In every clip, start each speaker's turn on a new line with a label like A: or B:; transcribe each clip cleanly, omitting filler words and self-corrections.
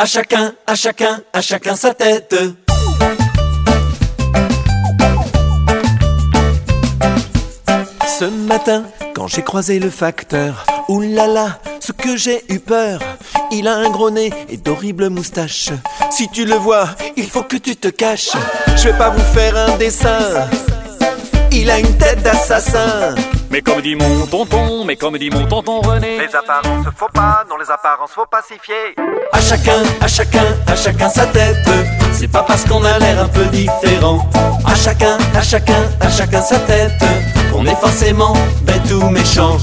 A: À chacun sa tête. Ce matin, quand j'ai croisé le facteur, oulala, ce que j'ai eu peur. Il a un gros nez et d'horribles moustaches. Si tu le vois, il faut que tu te caches. Je vais pas vous faire un dessin. Il a une tête d'assassin.
B: Mais comme dit mon tonton René,
C: les apparences faut pas, non les apparences faut pas s'y fier.
A: À chacun sa tête. C'est pas parce qu'on a l'air un peu différent. À chacun sa tête qu'on est forcément bête ou méchant.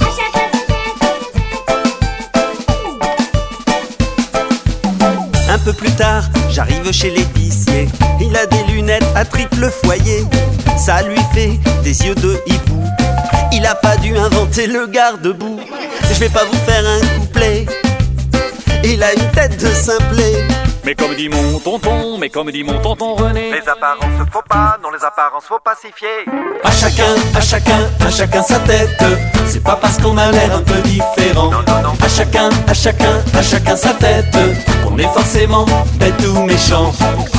A: Un peu plus tard, j'arrive chez l'épicier. Il a des lunettes à triple foyer. Ça lui fait des yeux de hibou. Il a pas dû inventer le garde-boue. Je vais pas vous faire un couplet. Il a une tête de simplet.
B: mais comme dit mon tonton René,
C: Les apparences faut pas, non les apparences faut pas s'y fier.
A: À chacun sa tête. C'est pas parce qu'on a l'air un peu différent.
C: Non.
A: À chacun sa tête qu'on est forcément bête ou méchant.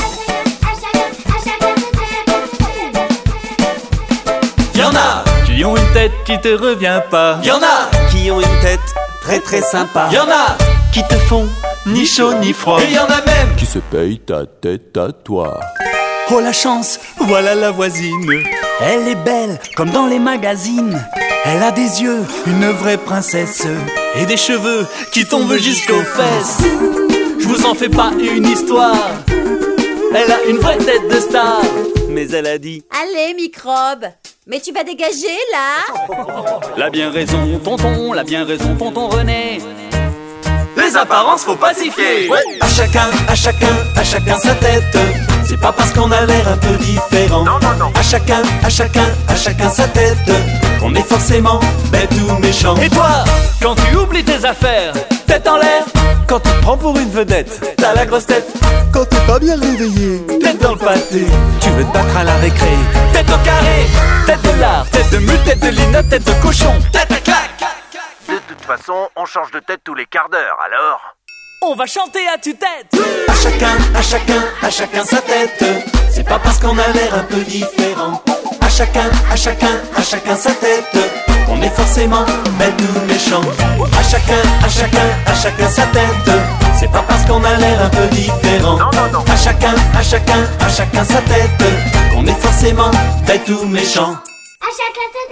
A: Y'en a
B: qui ont une tête qui te revient pas.
A: Y'en a qui ont une tête très très sympa. Y'en a qui te font ni chaud ni froid. Et y'en a même
D: qui se paye ta tête à toi.
A: oh la chance, voilà la voisine. Elle est belle comme dans les magazines. Elle a des yeux, une vraie princesse. Et des cheveux qui tombent jusqu'aux fesses. Je vous en fais pas une histoire. Elle a une vraie tête de star. Mais elle a dit
E: Allez, microbe, mais tu vas dégager, là.
B: L'a bien raison tonton René.
A: les apparences faut pas s'y fier. Ouais. À chacun sa tête. C'est pas parce qu'on a l'air un peu différent.
C: Non.
A: À chacun sa tête qu'on est forcément bête ou méchant.
B: Et toi, quand tu oublies tes affaires,
A: Tête en l'air quand tu te prends pour une vedette. T'as la grosse tête quand t'es pas bien réveillé. Tête dans le pâté, tu veux te battre à la récré. Tête au carré, tête de lard, tête de mule, tête de linotte, tête de cochon, tête à claque.
C: De toute façon, on change de tête tous les quarts d'heure, alors
B: on va chanter à tue-tête.
A: À chacun sa tête. C'est pas parce qu'on a l'air un peu différent. À chacun sa tête qu'on est forcément bête ou méchant. À chacun sa tête. C'est pas parce qu'on a l'air un peu différent.
C: Non.
A: À chacun sa tête qu'on est forcément bête ou méchant.
E: À chacun sa tête.